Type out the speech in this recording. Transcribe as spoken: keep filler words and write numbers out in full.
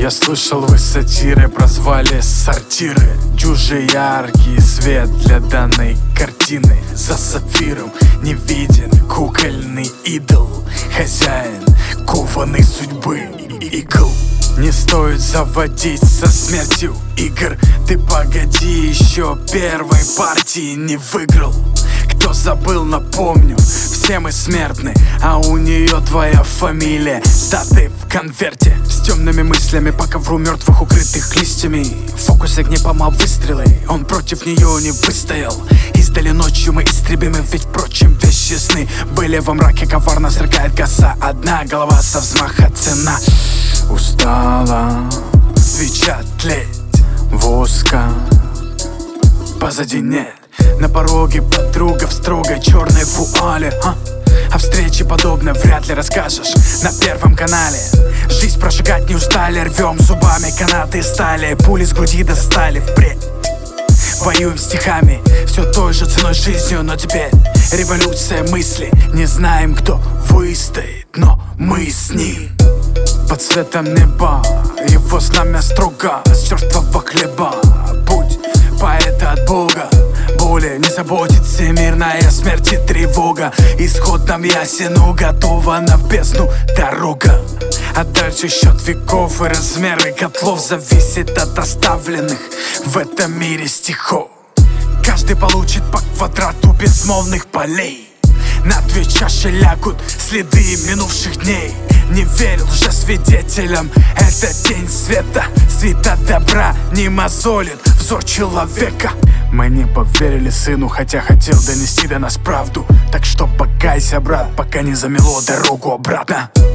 Я слышал, вы сатиры прозвали сортиры. Дюже яркий свет для данной картины. За сапфиром не виден кукольный идол. Хозяин кованой судьбы игл. Не стоит заводить со смертью игр. Ты погоди, еще первой партии не выиграл. Кто забыл, напомню, все мы смертны, а у нее твоя фамилия с датой в конверте. С темными мыслями по ковру мертвых, укрытых листьями. В фокусе гнепома выстрелы, он против нее не выстоял. Издали ночью мы истребимы, ведь впрочем вещи сны были во мраке. Коварно сверкает коса, одна голова со взмаха цена. Устала свеча тлеть, воска позади нет. На пороге подруга в строгой черной вуале, а? О встрече подобное вряд ли расскажешь на Первом канале. Жизнь прожигать не устали, рвем зубами канаты стали. Пули с груди достали впредь. Воюем стихами, все той же ценой жизнью, но теперь революция мысли. Не знаем, кто выстоит, но мы с ним. Под светом неба его знамя строго с чертова хлеба. Путь поэта от Бога, боли не заботит всемирная смерть и тревога. Исход нам ясен, уготована в бездну дорога. А дальше счет веков и размеры котлов зависит от оставленных в этом мире стихов. Каждый получит по квадрату безмолвных полей. На две чаши лягут следы минувших дней. Не верил же свидетелям, это день света. Света добра не мозолит взор человека. Мы не поверили сыну, хотя хотел донести до нас правду. Так что покайся, брат, пока не замело дорогу обратно.